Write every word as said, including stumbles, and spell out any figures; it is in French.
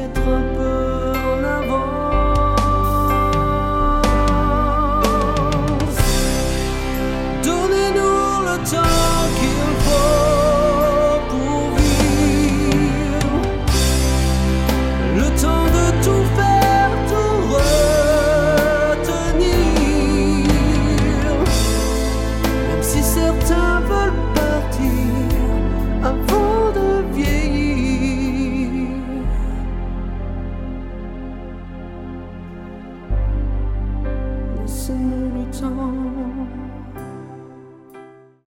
être un peu en avance. Donnez-nous le temps.